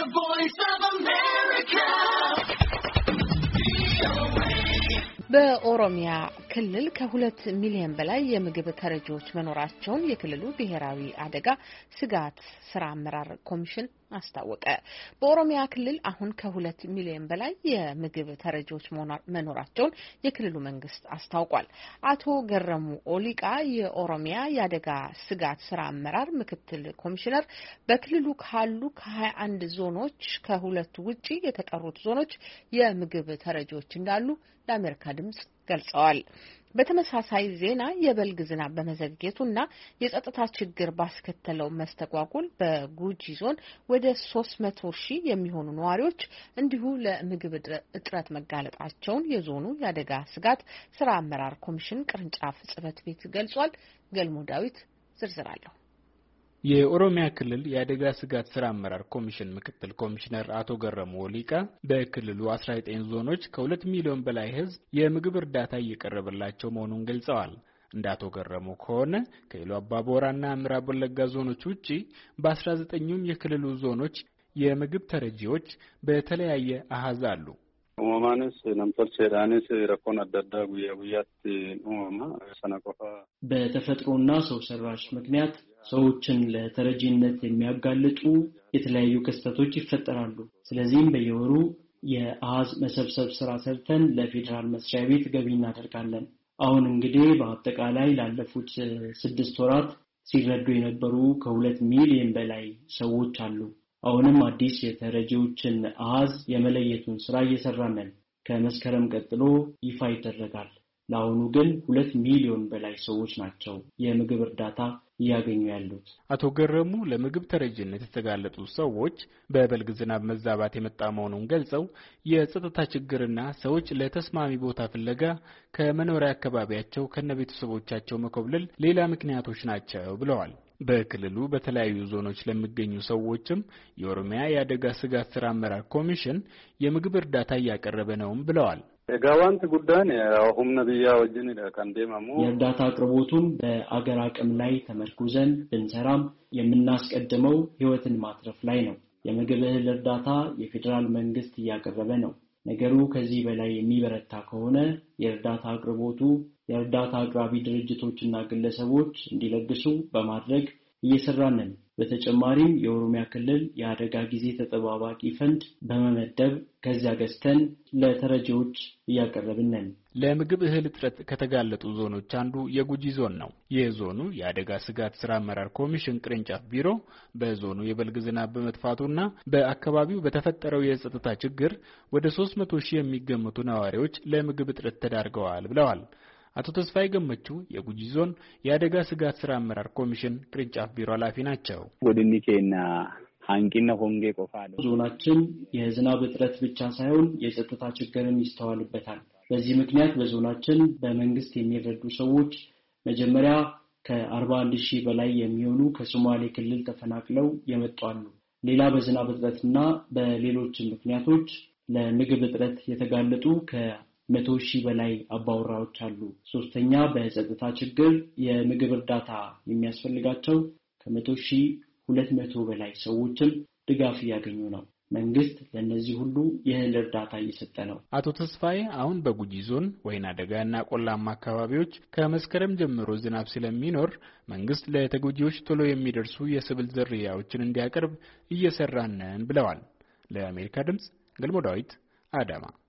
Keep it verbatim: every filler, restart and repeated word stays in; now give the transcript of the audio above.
voice of America. በኦሮሚያ ክልል ከሁለት ሚሊዮን በላይ የምግብ ተረጂዎች መኖራቸውን የክልሉ ብሔራዊ አደጋ ስጋት ስራ አመራር ኮሚሽን አስታወቀ። በኦሮሚያ ክልል አሁን ከሁለት ሚሊዮን በላይ የምግብ ተረጂዎች መኖራቸውን የክልሉ መንግስት አስታውቋል። አቶ ገረሙ ኦሊቃ የኦሮሚያ የአደጋ ስጋት ስራ አመራር ምክትል ኮሚሽነር በክልሉ ካሉ ከሀያ አንድ ዞኖች ከሁለቱ ውጪ የተቀሩት ዞኖች የምግብ ተረጂዎች እንዳሉ ለአሜሪካ ድምጽ ገልጸዋል። በተመሳሳይ ዜና የበልግ ዝናብ በመዘግየቱና የጸጥታ ችግር ባስከተለው መስተጓጎል በጉጂ ዞን ወደ ሶስት መቶ ሺህ የሚሆኑ ነዋሪዎች እንዲሁ ለምግብ እጥረት መጋለጣቸውን የዞኑ የአደጋ ስጋት ስራ አመራር ኮሚሽን ቅርንጫፍ ጽሕፈት ቤት ገልጿል። ገልሞ ዳዊት ዝርዝር አለው። የኦሮሚያ ክልል የአደጋ ስጋት ስራ አመራር ኮሚሽን ምክትል ኮሚሽነር አቶ ገረሙ ኦሊቃ በክልሉ አስራ ዘጠኝ ዞኖች ከሁለት ሚሊዮን በላይ ህዝብ የምግብ እርዳታ እየቀረበላቸው መሆኑን ገልጸዋል። እንደ አቶ ገረሙ ከሆነ ከኢሉ አባቦራና ምዕራብ ወለጋ ዞኖች ውጪ በአስራ ዘጠኙም የክልሉ ዞኖች የምግብ ተረጂዎች በተለያየ አሃዝ አሉ። ኡማማንስ ነምቶልቼዳንስ ረኮን አዳዳ ጉያ ጉያት ኡማማ ሰነቆፋ በተፈጥሮና ሰው ሰራሽ ምክንያት ሰዎችን ለተረጂነት የሚያጋልጡ የተለያዩ ክስተቶች ይፈጠራሉ። ስለዚህም በየወሩ የአሃዝ መሰብሰብ ስራ ሰርተን ለፌደራል መስሪያ ቤት ገቢ እናደርጋለን። አሁን እንግዲህ በአጠቃላይ ላለፉት ስድስት ወራት ሲረዱ የነበሩ ከሁለት ሚሊዮን በላይ ሰዎች አሉ። አሁንም አዲስ የተረጂዎችን አሃዝ የመለየቱን ስራ እየሰራን ነን። ከመስከረም ቀጥሎ ይፋ ይደረጋል። ለአሁኑ ግን ሁለት ሚሊዮን በላይ ሰዎች ናቸው የምግብ እርዳታ እያገኙ ያሉት። አቶ ገረሙ ለምግብ ተረጂነት የተጋለጡ ሰዎች በበልግ ዝናብ መዛባት የመጣ መሆኑን ገልጸው የጸጥታ ችግርና ሰዎች ለተስማሚ ቦታ ፍለጋ ከመኖሪያ አካባቢያቸው ከነቤተሰቦቻቸው መኮብለል ሌላ ምክንያቶች ናቸው ብለዋል። በክልሉ በተለያዩ ዞኖች ለሚገኙ ሰዎችም የኦሮሚያ የአደጋ ስጋት ስራ አመራር ኮሚሽን የምግብ እርዳታ እያቀረበ ነውም ብለዋል። ጋዋንት ጉዳን ያሁን ነብያ ወጅን ካንዴማሙ የእርዳታ አቅርቦቱን በአገር አቅም ላይ ተመርኩዘን ብንሰራም የምናስቀድመው ህይወትን ማትረፍ ላይ ነው። የምግብ እህል እርዳታ የፌደራል መንግስት እያቀረበ ነው። ነገሩ ከዚህ በላይ የሚበረታ ከሆነ የእርዳታ አቅርቦቱ የእርዳታ አቅራቢ ድርጅቶችና ግለሰቦች እንዲለግሱ በማድረግ እየሰራን ነን። በተጨማሪም የኦሮሚያ ክልል የአደጋ ጊዜ ተጠባባቂ ፈንድ በመመደብ ከዚያ ገዝተን ለተረጂዎች እያቀረብን ነን። ለምግብ እህል እጥረት ከተጋለጡ ዞኖች አንዱ የጉጂ ዞን ነው። የዞኑ የአደጋ ስጋት ስራ አመራር ኮሚሽን ቅርንጫፍ ቢሮ በዞኑ የበልግ ዝናብ በመጥፋቱና በአካባቢው በተፈጠረው የጸጥታ ችግር ወደ ሶስት መቶ ሺህ የሚገመቱ ነዋሪዎች ለምግብ እጥረት ተዳርገዋል ብለዋል። አቶ ተስፋይ ገመቹ የጉጂ ዞን የአደጋ ስጋት ስራ አመራር ኮሚሽን ቅርንጫፍ ቢሮ ኃላፊ ናቸው። ወድኒኬና አንቂና ሆንጌ ቆፋዶ ዞናችን የዝናብ እጥረት ብቻ ሳይሆን የጸጥታ ችግርም ይስተዋልበታል። በዚህ ምክንያት በዞናችን በመንግስት የሚረዱ ሰዎች መጀመሪያ ከአርባ አንድ ሺህ በላይ የሚሆኑ ከሶማሌ ክልል ተፈናቅለው የመጡ አሉ። ሌላ በዝናብ እጥረትና በሌሎች ምክንያቶች ለምግብ እጥረት የተጋለጡ ከ መቶ ሺህ በላይ አባወራዎች አሉ። ሶስተኛ በጸጥታ ችግር የምግብ እርዳታ የሚያስፈልጋቸው ከመቶ ሺህ ሁለት መቶ በላይ ሰዎችም ድጋፍ እያገኙ ነው። መንግስት ለነዚህ ሁሉ የእህል እርዳታ እየሰጠ ነው። አቶ ተስፋዬ አሁን በጉጂ ዞን ወይና ደጋና ቆላማ አካባቢዎች ከመስከረም ጀምሮ ዝናብ ስለሚኖር መንግስት ለተጎጂዎች ቶሎ የሚደርሱ የሰብል ዝርያዎችን እንዲያቀርብ እየሰራን ነን ብለዋል። ለአሜሪካ ድምጽ ገልሞ ዳዊት አዳማ